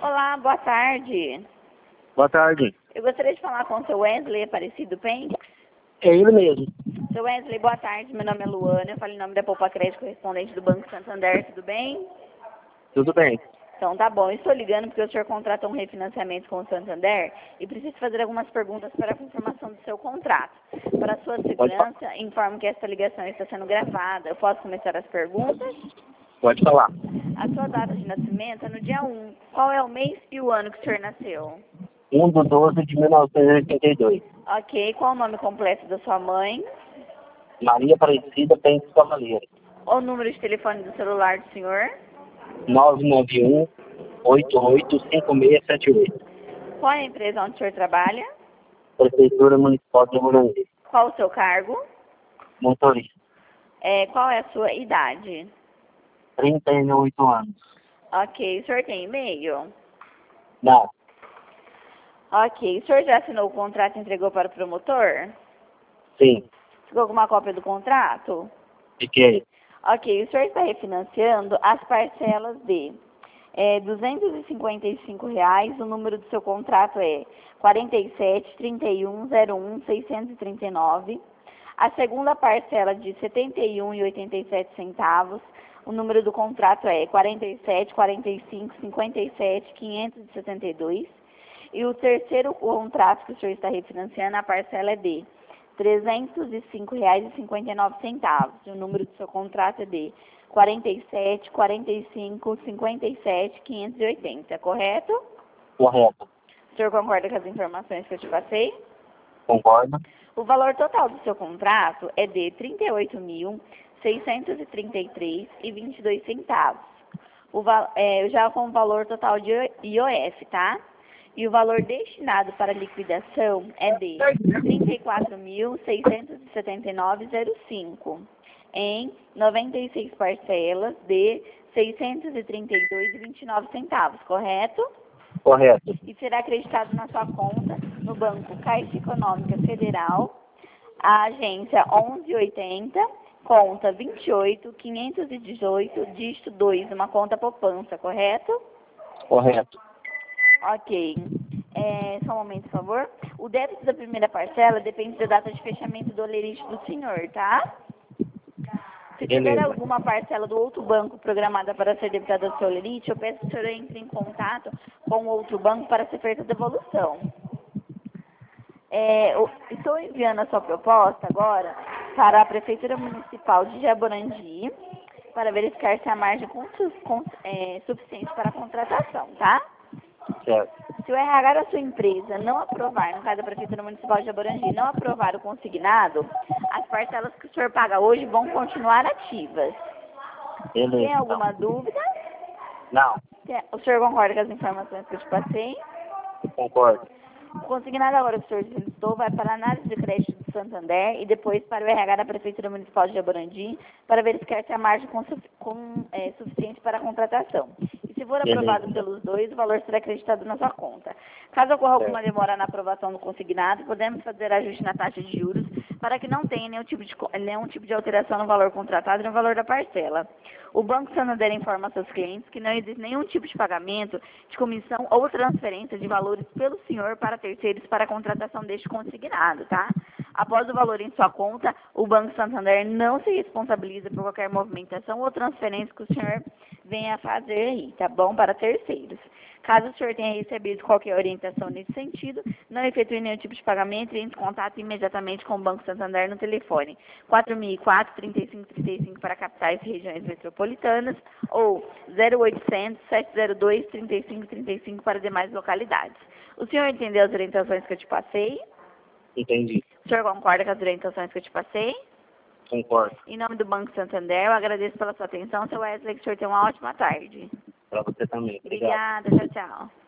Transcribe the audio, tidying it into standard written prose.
Olá, boa tarde. Boa tarde. Eu gostaria de falar com o seu Wesley Aparecido Pênix. É ele mesmo. Seu Wesley, boa tarde. Meu nome é Luana. Eu falo em nome da Poupa Crédito, correspondente do Banco Santander. Tudo bem? Tudo bem. Então, tá bom. Eu estou ligando porque o senhor contratou um refinanciamento com o Santander e preciso fazer algumas perguntas para a confirmação do seu contrato. Para sua segurança, informo que essa ligação está sendo gravada. Eu posso começar as perguntas? Pode falar. A sua data de nascimento é no dia 1. Qual é o mês e o ano que o senhor nasceu? 1/12/1982. Ok. Qual o nome completo da sua mãe? Maria Aparecida Pênix Cavaleiro. O número de telefone do celular do senhor? 991-885678. Qual é a empresa onde o senhor trabalha? Prefeitura Municipal de Morandi. Qual o seu cargo? Motorista. Qual é a sua idade? 38 anos. Ok. O senhor tem e-mail? Não. Ok. O senhor já assinou o contrato e entregou para o promotor? Sim. Ficou alguma cópia do contrato? Fiquei. Ok. O senhor está refinanciando as parcelas de R$ 255. O número do seu contrato é 47-3101-639. A segunda parcela de R$ 71,87. O número do contrato é 47-45-57-572. E o terceiro contrato que o senhor está refinanciando, a parcela é de R$ 305,59. O número do seu contrato é de 47-45-57-580, correto? Correto. O senhor concorda com as informações que eu te passei? Concordo. O valor total do seu contrato é de R$ 38.633,22. Já com o valor total de IOF, tá? E o valor destinado para liquidação é de R$ 34.679,05 em 96 parcelas de R$ 632,29, correto? Correto. E será acreditado na sua conta no Banco Caixa Econômica Federal, a agência 1180, conta 28.518, dígito 2, uma conta poupança, correto? Correto. Ok. Só um momento, por favor. O débito da primeira parcela depende da data de fechamento do olerite do senhor, tá? Se tiver Beleza. alguma parcela do outro banco programada para ser debitada ao seu olerite, eu peço que o senhor entre em contato com o outro banco para ser feita a devolução. Estou enviando a sua proposta agora para a Prefeitura Municipal de Jaborandi para verificar se há margem suficiente para a contratação, tá? Certo. Se o RH da sua empresa não aprovar, no caso da Prefeitura Municipal de Jaborandi, não aprovar o consignado, as parcelas que o senhor paga hoje vão continuar ativas. Beleza. Tem alguma dúvida? Não. O senhor concorda com as informações que eu te passei? Concordo. O consignado agora que o senhor solicitou vai para a análise de crédito do Santander e depois para o RH da Prefeitura Municipal de Jaborandi para verificar se há margem suficiente para a contratação. E se for aprovado pelos dois, o valor será acreditado na sua conta. Caso ocorra alguma demora na aprovação do consignado, podemos fazer ajuste na taxa de juros para que não tenha nenhum tipo de alteração no valor contratado e no valor da parcela. O Banco Santander informa a seus clientes que não existe nenhum tipo de pagamento de comissão ou transferência de valores pelo senhor para terceiros para a contratação deste consignado, tá? Após o valor em sua conta, o Banco Santander não se responsabiliza por qualquer movimentação ou transferência que o senhor venha a fazer aí, tá bom? Para terceiros. Caso o senhor tenha recebido qualquer orientação nesse sentido, não efetue nenhum tipo de pagamento e entre em contato imediatamente com o Banco Santander no telefone 4004-3535 para capitais e regiões metropolitanas ou 0800-702-3535 para demais localidades. O senhor entendeu as orientações que eu te passei? Entendi. O senhor concorda com as orientações que eu te passei? Concordo. Em nome do Banco Santander, eu agradeço pela sua atenção. Seu Wesley, que o senhor tenha uma ótima tarde. Para você também. Obrigado. Obrigada, tchau, tchau.